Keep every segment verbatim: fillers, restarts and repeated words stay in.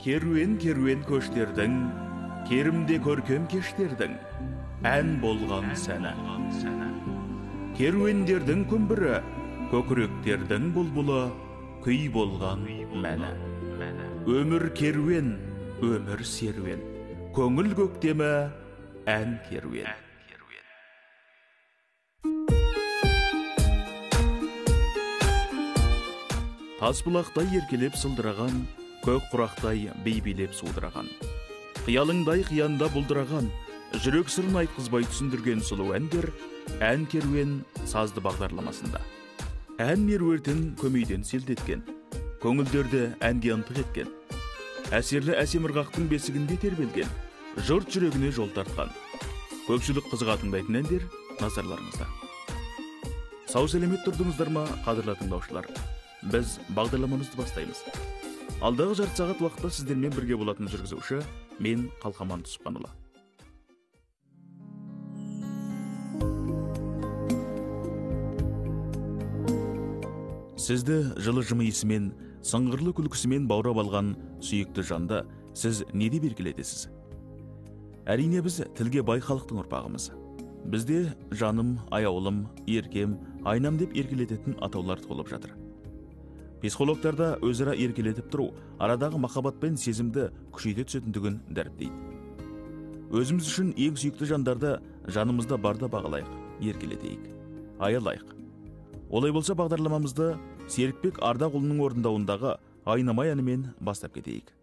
Керуен-керуен көштердің, керімде көркем кештердің, ән болған сәні. Керуендердің күмбірі, көкіректердің бұлбұлы, күй болған мәні. Өмір керуен, өмір серуен, көңіл көктемі, ән керуен. Тасбұлақтай еркелеп сылдыраған, көк құрақтай бейбелеп судыраған. Қиялыңдай қиянда бұлдыраған, жүрек сырын айтқызбай түсіндірген сұлу әндер ән керуен сазды бағдарламасында. Ән меруертін көмейден селдеткен, көңілдерді әнге ынтық еткен, әсерлі әсем ырғақтың бесігінде тербелген, жұрт жүрегіне жол тартқан. Көпшілік қызыға тыңдайтын әндер назарларыңызда. Сау сәлемет тұрдыңыздар ма, қадірлі тыңдаушылар? Біз бағдарламамызды бастаймыз. Алдағы жарты сағат уақытта сіздермен бірге болатын жүргізуші мен Қалқаман Тұспанұлы. Сізді жылы жымиысымен, сыңғырлы күлкісімен баурап алған сүйікті жанды сіз неде белгілетесіз? Әрине біз тілге бай халықтың ұрпағымыз. Бізде жаным, аяулым, еркем, айнам деп еркелететін атаулар толып жатыр. Психологтарда өзара еркелетіп тұру арадағы махаббат пен сезімді күшейте түсетіндігін дәріптейді. Өзіміз үшін ең сүйікті жандарды жанымызда барда бағалайық, еркелетейік, аялайық. Олай болса бағдарламамызды Серікбек Ардақұлының орындауындағы «Айнамай» әнімен бастап кетейік.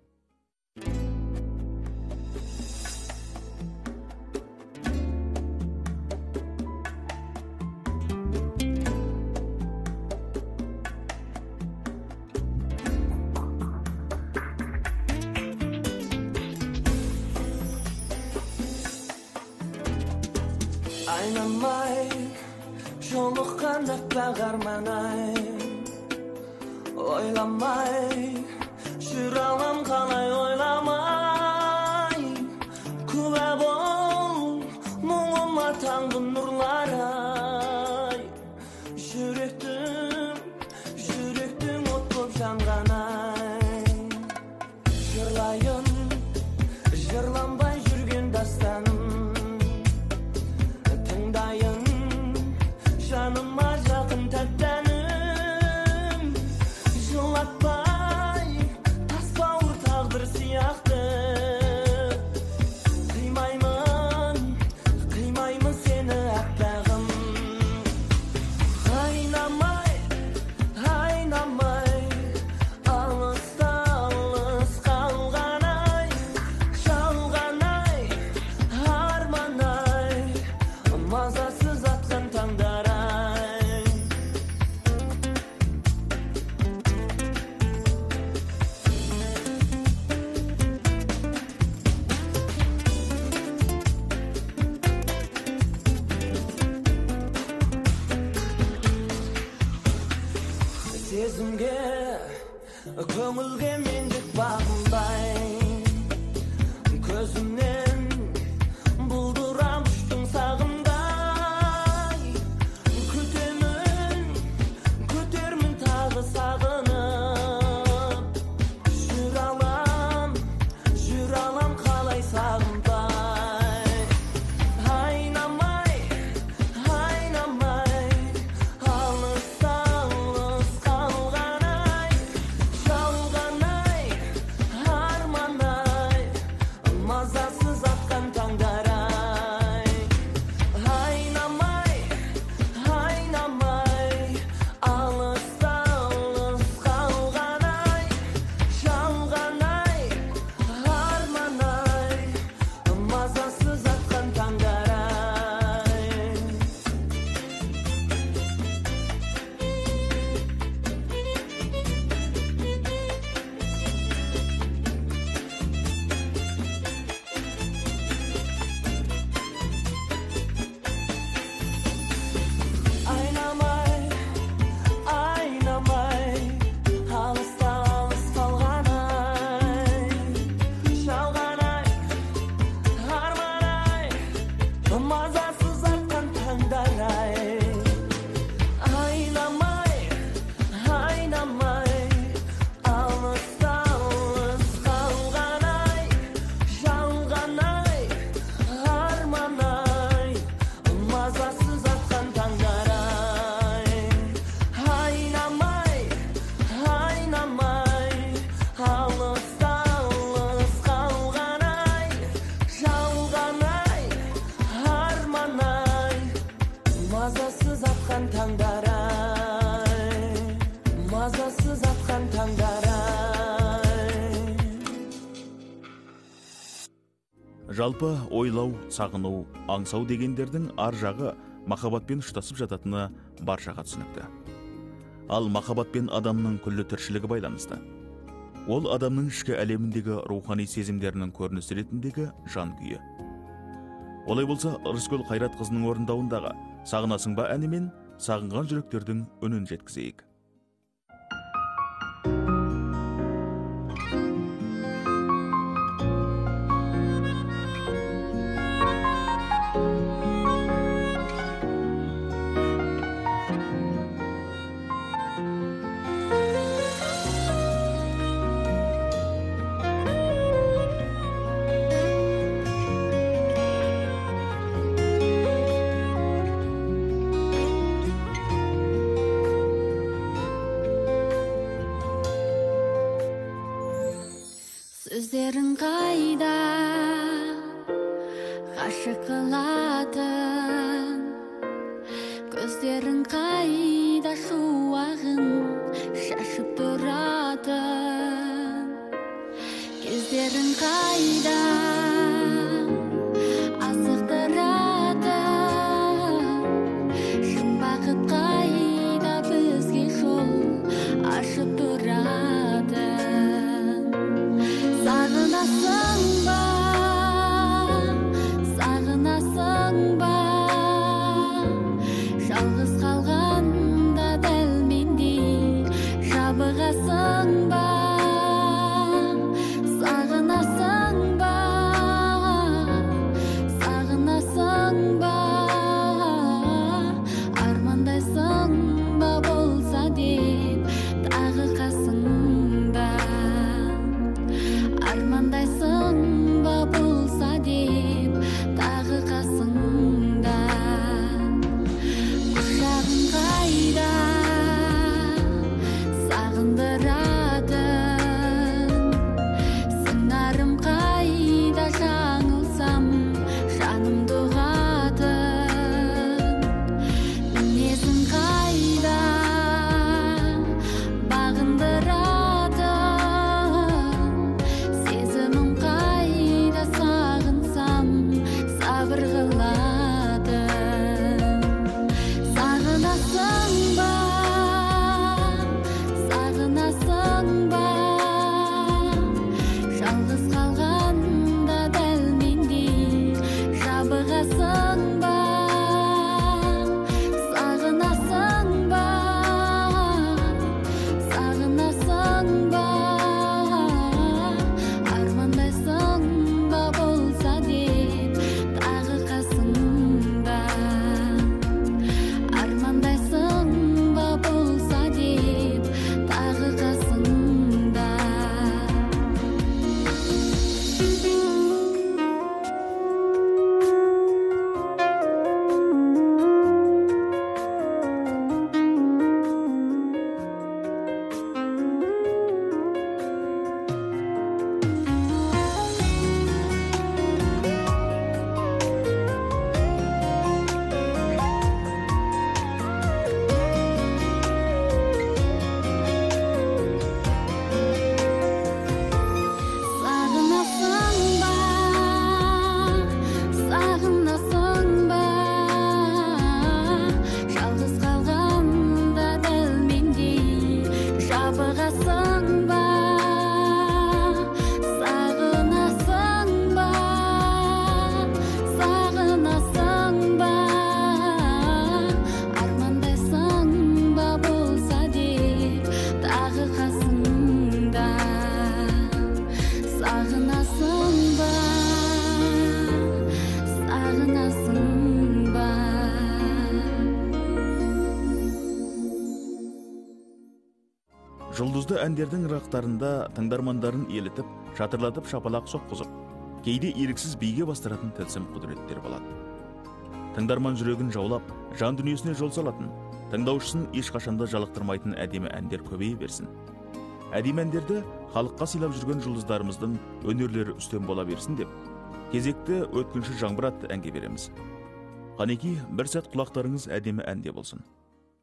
Айнамай, жолыққан аппақ арман-ай, ойламай, жүр алам қалай ойламай, күлә бол, мұңыма таңғы нұрлар-ай, жүректім, жүректім от боп жанған-ай, жырлайын, жырланбай жүрген дастаным, жаныма жақын тәттәнім, жылатпай, тасбауыр тағдыр сияқты. Қимаймын, қимаймын сені әппағым. Айнамай, айнамай, алыста алыс қалған-ай, жалған-ай, арман-ай, мазасыз атқан таңдар. Сезімге, көңілге мендік бағынбай, көзімнен бұлдырам ұштың сағындай, күтемін, күтермін тағы сағынып, жүр алам, жүр алам қалай сағынбай. Айнамай, айнамай, алыста алыс қалған-ай, жалған-ай, арман-ай, мазасыз таңдар-ай, мазасыз атқан таңдар-ай. Жалпы ойлау, сағыну, аңсау дегендердің ар жағы махаббатпен ұштасып жататыны баршаға түсінікті. Ал махаббатпен адамның күллі тіршілігі байланысты. Ол адамның ішкі әлеміндегі рухани сезімдерінің көрінісі ретіндегі жан күйі. Олай болса, Рыскүл Қайратқызының орындауындағы «Сағынасың ба» әнімен сағынған жүректердің үнін жеткізейік. Сөздерің қайда, ғашық қылатын, көздерің қайда, шуағын шашып тұратын, кездерің қайда, азықтыратын, шын бақыт қайда, бізге жол ашып тұратын. Сағынасың ба, сағынасың ба, жалғыз қалғанда дәл мендей жабығасың ба, сағынасың ба, сағынасың ба, армандайсың ба болса деп тағы қасыңда. Армандайсың ба болса деп тағы қасыңда. Құшағың қайда, сағындыратын, сыңарым қайда, жаңылсам жанымды ұғатын, мінезің қайда, бағындыратын, сезімім қайда, сағынсам сабыр қылатын. Сағынасың ба, сағынасың ба, жалғыз қалғанда дәл мендей жабығасың ба, сағынасың ба, сағынасың ба, армандайсың ба болса деп тағы қасыңда. Армандайсың ба болса деп тағы қасыңда. Сағынасың ба, сағынасың ба, жалғыз қалғанда дәл мендей жабығасың ба, сағынасың ба, сағынасың ба, армандайсың ба болса деп тағы қасыңда. Сағынасың ба, сағынасың ба. Жұлдызды әндердің рақтарында тыңдармандарын елітіп, шатырлатып шапалақ соққызып, кейде еріксіз биге бастыратын тылсым құдіреттер болады. Тыңдарман жүрегін жаулап, жан дүниесіне жол салатын, тыңдаушысын ешқашанда жалықтырмайтын әдемі әндер көбейе берсін. Әдемі әндерді халыққа сыйлап жүрген жұлдыздарымыздың өнерлері үстем бола берсін деп, кезекті өткінші жаңбыр атты әнге береміз. Қанеки, бір сәт құлақтарыңыз әдемі әнде болсын.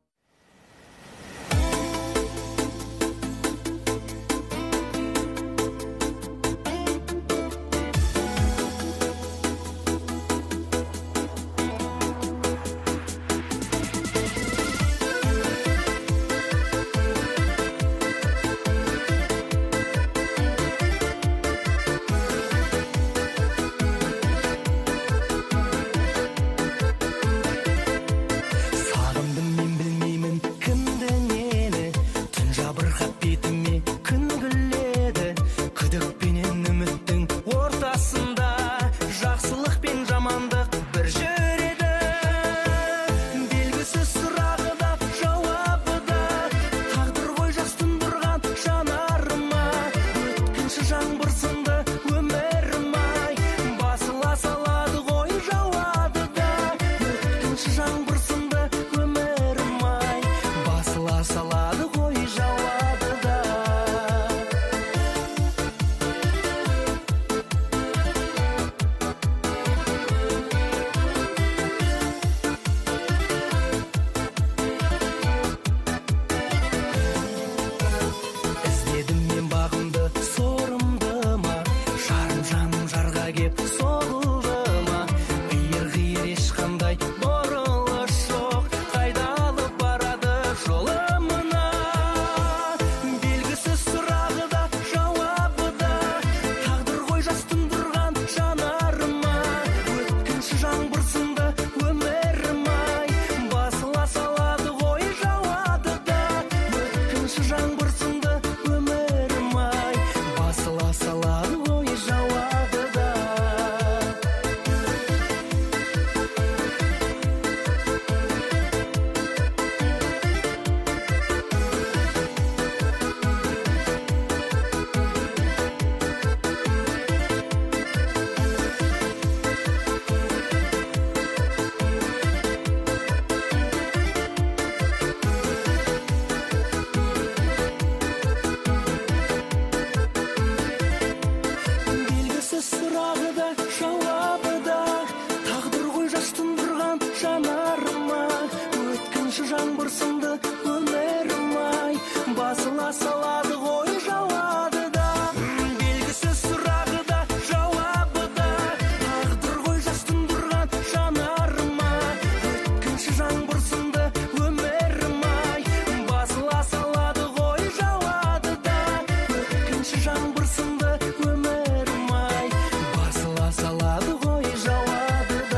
басыла салады ғой жауады да, белгісіз сұрағы да жауабы да, тағдыр ғой жас тұндырған жанарыма, өткінші жаңбыр сынды өмірім ай, басыла салады ғой жауады да, өткінші жаңбыр сынды өмірім ай, басыла салады ғой жауады да.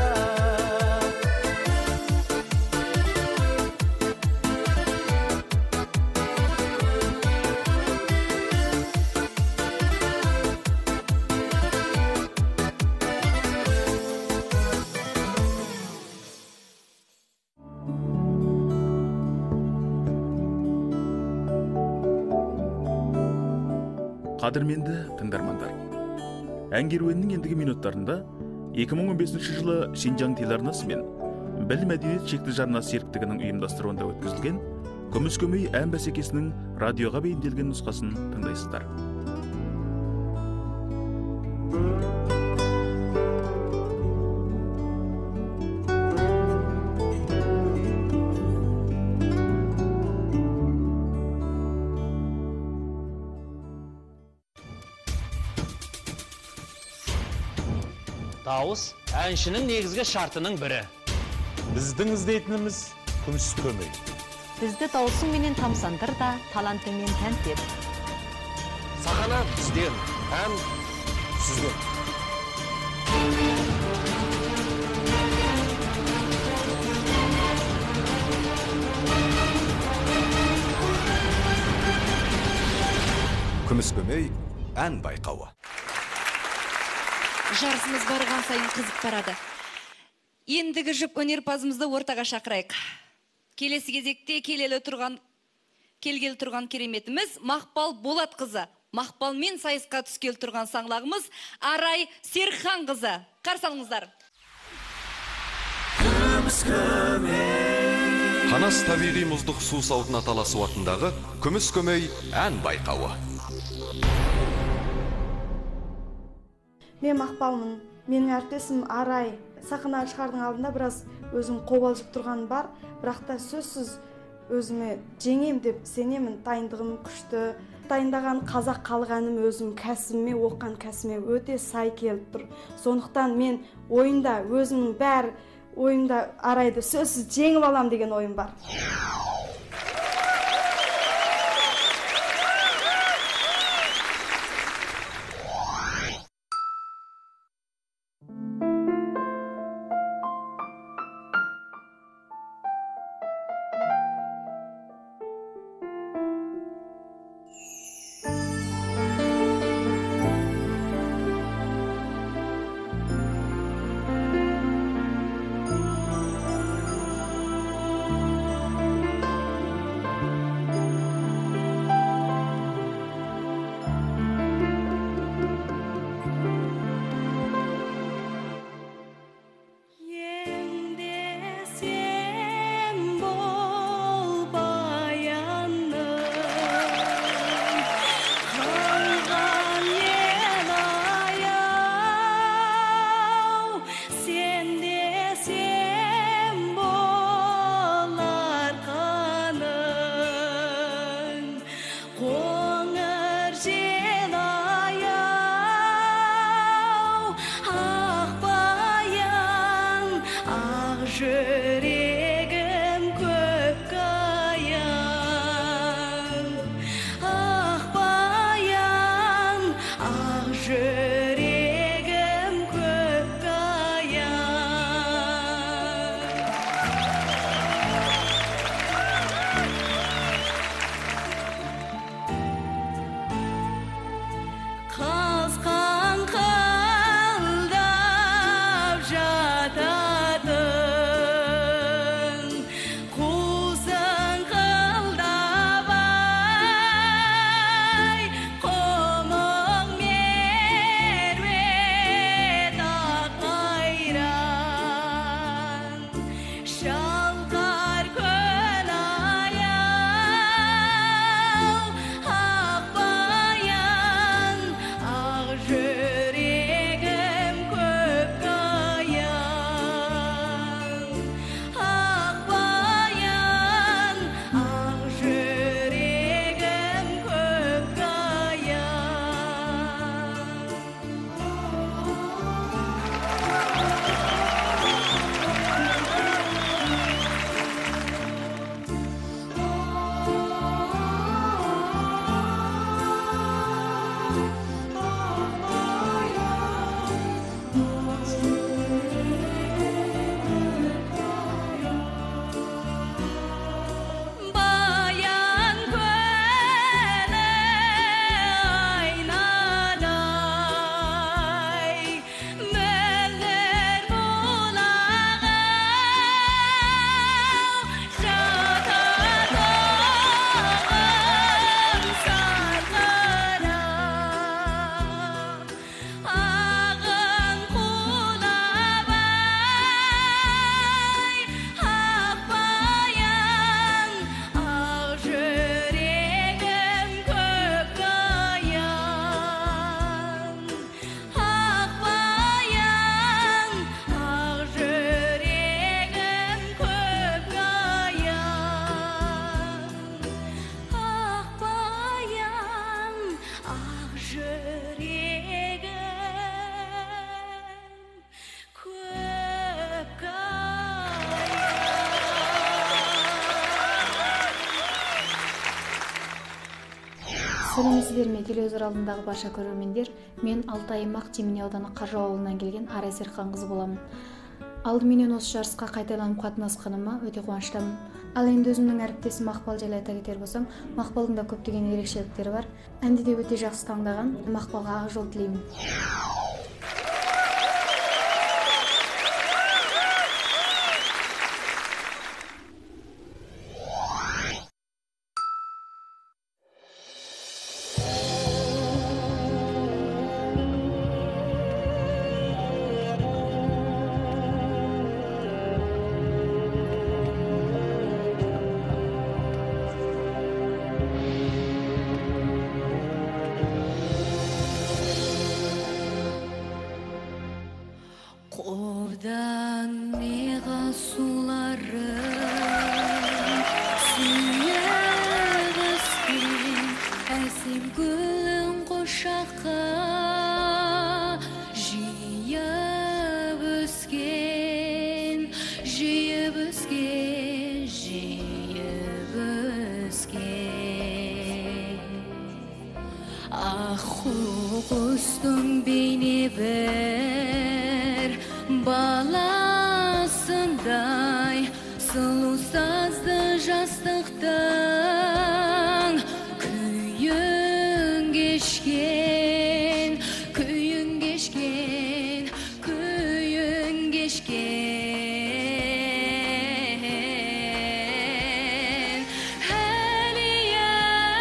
Қадірменді тыңдармандар, ән керуенінің ендігі минуттарында екі мың он бесінші жылы Шинжаң телеарнасы мен Білім мәдениет шекті жарнасы серіктігінің ұйымдастыруында өткізілген Күміс көмей ән бәсекесінің радиоға бейімделген нұсқасын тыңдайсыздар. Дауыс әншінің негізгі шартының бірі. Біздің іздейтініміз күміс көмей. Бізді дауысың менен тамсандыр да, талантыңмен тәнт ет. Сахана бізден, ән сізден. Күміс көмей ән байқауы. Жарысымыз барған сайын қызып барады. Ендігі жұп өнерпазымызды ортаға шақырайық. Келесі кезекте келелі тұрған келгелі тұрған кереметіміз Мақпал Болатқызы. Мақпалмен сайысқа түскелі тұрған саңлағымыз Арай Серханқызы. Қарсы алыңыздар. Күміс көмей. Қанас табиғи мұздық су сауытына таласу атындағы күміс көмей ән байқауы. Мен Мақпалмын, менің әріптесім Арай. Сахнаға шығардың алдында біраз өзім қобалжып тұрған бар, бірақ та сөзсіз өзіме жеңем деп сенемін. Дайындығым күшті. Дайындаған қазақ халық әнім өзім кәсібіме, оққан кәсібіме өте сай келіп тұр. Сондықтан мен ойында өзімнің бәр ойымда Арайды сөзсіз жеңіп алам деген ойым бар. Сәлеметсіздер ме, телевизор алдындағы барша көрермендер. Мен Алтай Аймақ Темин ауданы Қажы ауылынан келген Арай Серхан қызы боламын. Алдыменен осы жарысқа қайталанып қатынасқаныма өте қуаныштымын. Ал енді өзімнің әріптесім Мақпал жайлы айта кетер болсам, Мақпалдың да көптеген ерекшеліктері бар. Әнді де өте жақсы таңдаған. Мақпалға ақ жол тілеймін. Қордан неға суларым сүйіп өскен әсем гүлің қошаққа жиып өскен, жиып өскен, жиып өскен. Аққу құстың бейне бір баласындай сұлу сазды жастықтың күйін кешкен, күйін кешкен, күйін кешкен. Әлия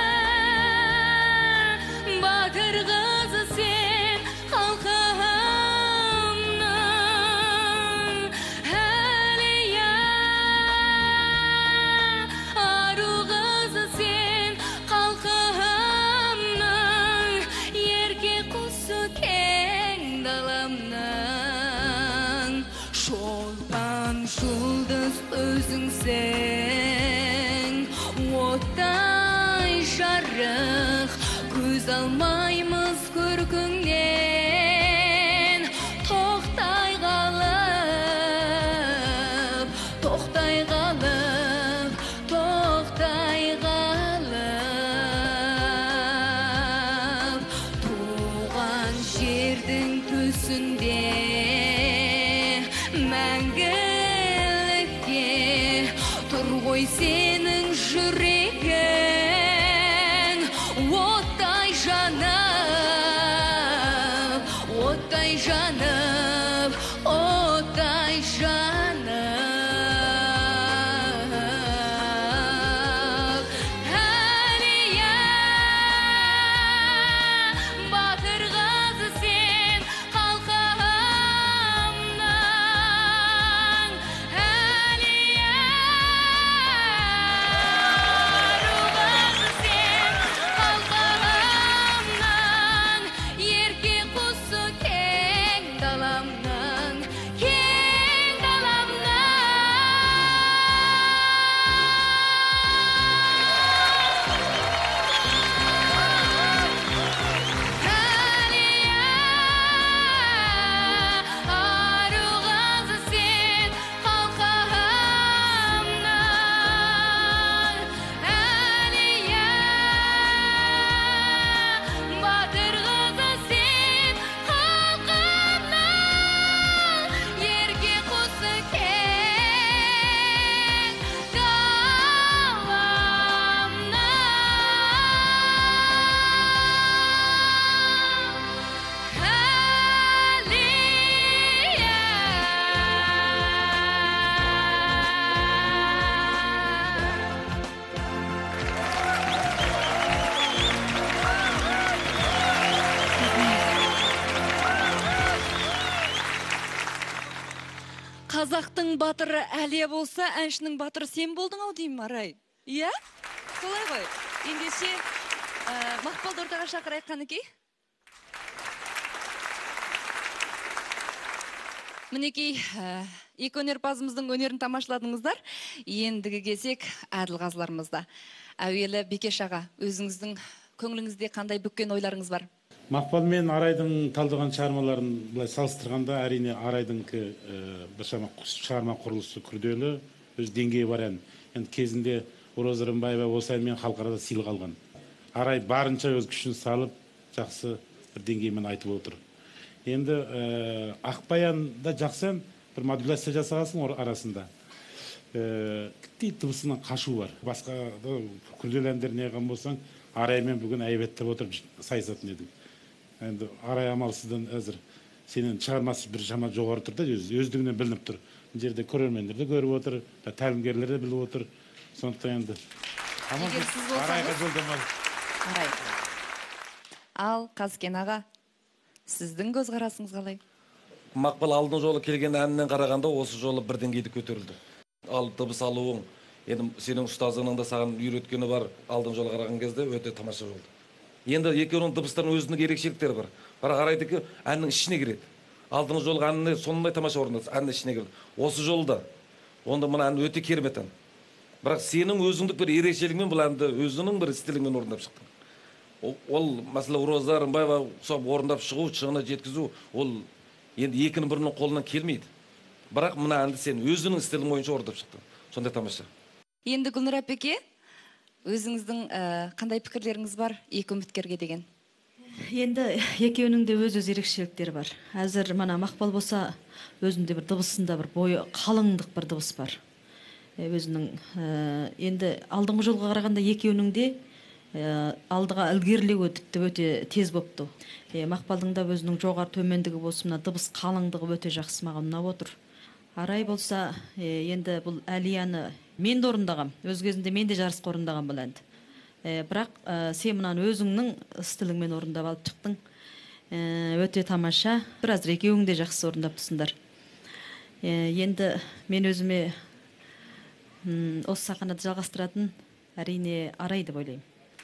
батыр қызы сен халқымның, Әлия ару қызы сен халқымның, ерке құсы кең даламның, шолпан жұлдыз өзіңсің, оттай жарық көз алмаймыз көркіңнен. Тоқтай қалып, тоқтай қалып, тоқтай қалып, туған жердің төсінде мәңгілікке тұр ғой сенің жүрегің, оттай жанып, оттай жанып, оттай жанып. Әлия батыр қызы сен халқымның, Әлия ару қызы сен халқымның, ерке құсы кең даламның, кең даламның. Әлия ару қызы сен халқымның, Әлия батыр қызы сен халқымның, ерке құсы кең даламның. Қазақтың батыры Әлия болса, әншінің батыры сен болдың ау деймін, Арай. Иә? Солай ғой. Ендеше Мақпалды ортаға шақырайық қанекей. Мінекей, екі өнерпазымыздың өнерін тамашаладыңыздар. Ендігі кезек әділқазыларымызда. Әуелі Бекеш аға, өзіңіздің көңіліңізде қандай бүккен ойларыңыз бар? Мақпал мен Арайдың талдаған шығармаларын былай салыстырғанда, әрине Арайдыңкі біршама шығарма құрылысы күрделі, өз деңгейі бар ән. Енді кезінде Роза Рымбаева осы әнмен халықарада сыйлық алған. Арай барынша өз күшін салып, жақсы бір деңгеймен айтып отыр. Енді Ақбаянда жақсан бір модуляция жасағасың арасында. Кіттей дыбысынан қашу бар. Басқа күрделі әндер неған болсаң, Араймен бүгін әйбеттеп отырып сайысатын едік. Енді Арай амалсыздан әзір сенің шығармасы бір жама жоғары тұр да, өздігінен білініп тұр. Бұл жерде көрермендер де көріп отыр, тәлімгерлер де біліп отыр. Сондықтан енді Арайға жолдамалы. Арай. Ал Қазкен аға, сіздің көзқарасыңыз қалай? Мақпал алдың жолы келген әнінен қарағанда осы жолы бір деңгейде көтерілді. Ал дыбыс алуың, енді сенің ұстазыңның да саған үйреткені бар, алдың жолы қараған кезде өте тамаша болды. Енді екеуінің дыбыстарының өзінің ерекшеліктері бар. Бірақ Арайдікі әннің ішіне кіреді. Алдың жолғы әніне сондай тамаша орындады, әннің ішіне кірді. Осы жолда, онда мына ән өте керемет ән. Бірақ сенің өзіңдік бір ерекшелігімен бұл әнді өзінің бір стиліңмен орындап шықтың. Ол, мәселе Роза Рымбаева орындап шығу, шығына жеткізу, ол енді екінің бірінің қолынан келмейді. Бірақ мына әнді сен өзінің стилің бойынша орындап шықтың. Сондай тамаша. Енді Гүлнұр әпеке, өзіңіздің қандай пікірлеріңіз бар екі үміткерге деген? Енді екеуінің де өз-өз ерекшеліктері бар. Әзір мана Мақпал болса, өзінде бір дыбысында бір бойы қалыңдық бір дыбыс бар. Өзінің енді алдыңғы жолға қарағанда екеуінің де алдыға ілгерілеуі тіпті өте тез бопты. Мақпалдың да өзінің жоғары төмендігі болсын, мына дыбыс қалыңдығы өте жақсы маған ұнап отыр. Арай болса, енді бұл Әлияны мен де орындағам. Өз кезінде мен де жарысқа орындағам бұл әнді. Бірақ сен мұнан өзіңнің стиліңмен орындап алып шықтың. Өте тамаша. Біразыр екеуің де жақсы орындап тұрсыңдар. Енді мен өзіме осы сахнада жалғастыратын әрине Арай деп ойлаймын.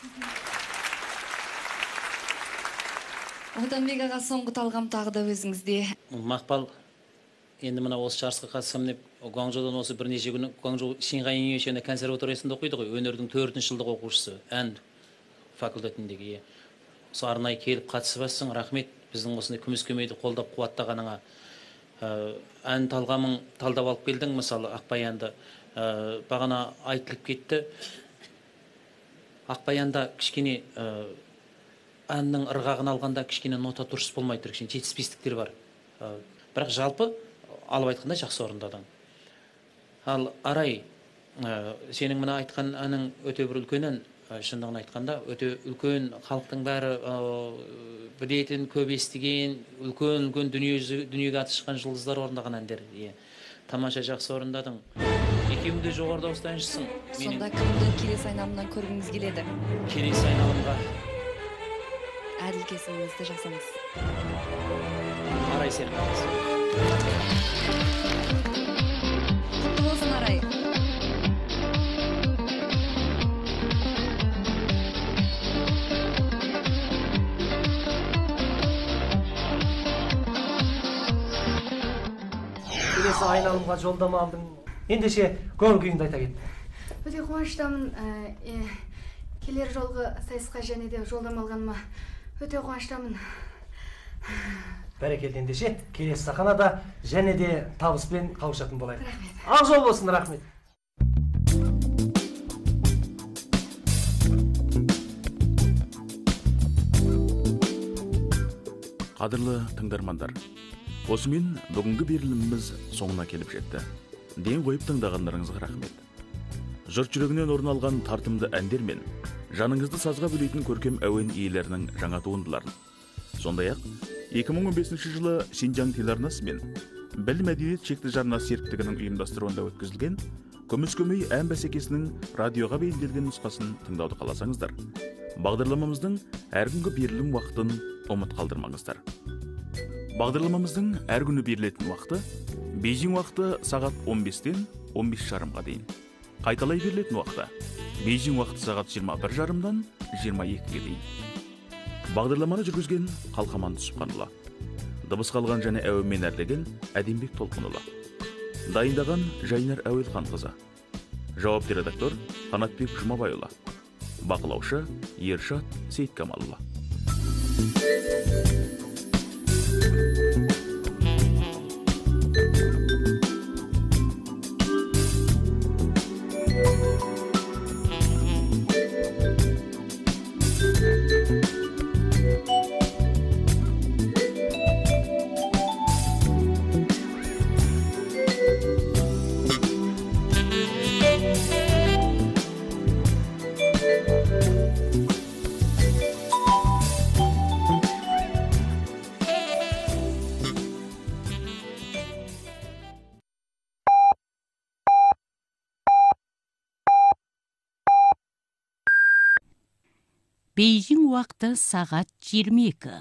Отанбек аға, соңғы талғам тағы да өзіңізде. Мақпал, енді мына осы жарысқа қатысам деп, Гуаңжоудан осы бірнеше күні Гуаңжоу Шинғай университетінде консерваториясында оқиды ғой, өнердің төртінші жылдық оқушысы, ән факультетіндегі. Осы арнайы келіп қатысып жатсың, рахмет. Біздің осындай күміс көмейді қолдап қуаттағаныңа. Ән талғамың талдап алып келдің, мысалы Ақбаянды. Бағана айтылып кетті. Ақбаянда кішкене әннің ырғағын алғанда кішкене нота дұрыс болмайды, кішкене жетіспестіктер бар. Бірақ жалпы алып айтқанда жақсы орындадың. Ал Арай, сенің мына айтқан әнің өте бір үлкен ән, шындығын айтқанда өте үлкен, халықтың бәрі білетін, көп естіген, үлкен-үлкен дүниеге аты шыққан жұлдыздар орындаған әндер. Тамаша, жақсы орындадың. Екеуің де жоғары дауысты әншісің. Сонда кімді келесі айналымнан көргіңіз келеді? Келесі айналымға әділ кесіміңізді жасаңыз. Арай Серікбайқызы. Құтты болсын, Арай. Келесі айналымға жолдама алдым. Ендеше көңіл күйіңді айта кет. Өте қуаныштамын. Келер жолғы сайысқа және де жолдама алғаныма өте қуаныштамын. Бәрекелді. Ендеше келесі сахнада және де табыспен қауышатын болайық. Рахмет. Ақ жол болсын, рахмет. Қадірлі тыңдармандар, осымен бүгінгі беріліміміз соңына келіп жетті. Ден қойып тыңдағандарыңызға рахмет. Жұрт жүрегінен орын алған тартымды әндер мен жаныңызды сазға бөлейтін көркем әуен иелерінің жаңа туындыларын. Сондай-ақ, екі мың он бесінші жылы Шинжаң телеарнасы мен Білім мәдениет шекті жарна серіктігінің ұйымдастыруында өткізілген Күміс көмей ән бәсекесінің радиоға бейімделген нұсқасын тыңдауды қаласаңыздар, бағдарламамыздың әр күнгі берілім уақытын ұмыт қалдырмаңыздар. Бағдарламамыздың әр күні берілетін уақыты Бейжің уақыты сағат он бестен он бес жарымға дейін. Қайталай берілетін уақыты Бейжің уақыты сағат жиырма бір жарымдан жиырма екіге дейін. Бағдарламаны жүргізген Қалқаман Түсіпханұлы. Дыбыс қалған және әуенмен әрлеген Әдембек Толқынұлы. Дайындаған Жайнар Әуелханқызы. Жауапты редактор Қанатбек Жұмабайұлы. Бақылаушы Ершат Сейткамалұлы. Бейжің уақыты сағат жиырма екі.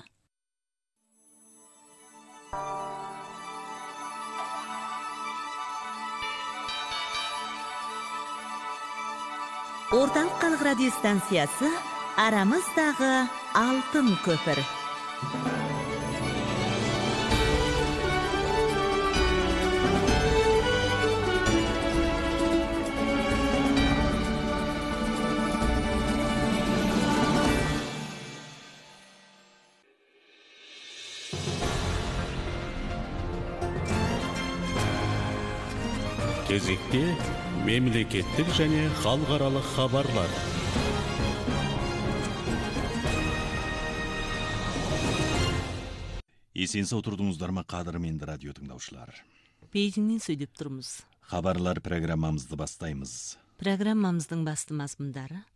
Орталық халық радиостанциясы арамыздағы алтын көпір. Кезекте мемлекеттік және халықаралық хабарлар. Есен сау тұрдыңыздар ма, қадірменді радио тыңдаушылар? Бейжіңнен сөйлеп тұрмыз. Хабарлар программамызды бастаймыз. Программамыздың басты мазмұндары: